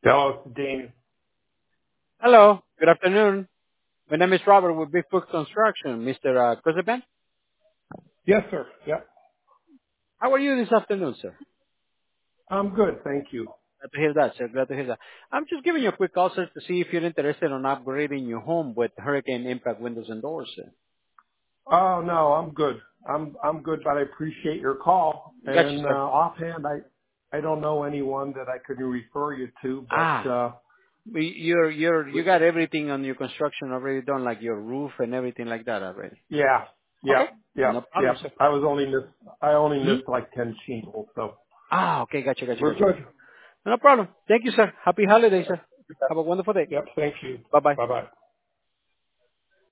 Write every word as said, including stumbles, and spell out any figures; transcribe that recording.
Hello, it's Dean. Hello. Good afternoon. My name is Robert with Bigfoot Construction. Mister Uh, Kuzeban, Yes, sir. Yep. how are you this afternoon, sir? I'm good, thank you. Glad to hear that, sir. Glad to hear that. I'm just giving you a quick call, sir, to see if you're interested in upgrading your home with hurricane impact windows and doors, sir. Oh no, I'm good. I'm I'm good, but I appreciate your call. Gotcha, And uh, sir. offhand, I I don't know anyone that I could refer you to, but Ah, uh, we- you're you're you we, got everything on your construction already done, like your roof and everything like that already. yeah, Okay. yeah, yeah, No yeah. problem, sir. I was only missed. I only Hmm? missed like ten shingles, so Ah, okay. Gotcha, gotcha, we're gotcha. good. No problem. Thank you, sir. Happy holidays, sir. Yep. Have a wonderful day. Yep. Thank you. Bye bye. Bye bye.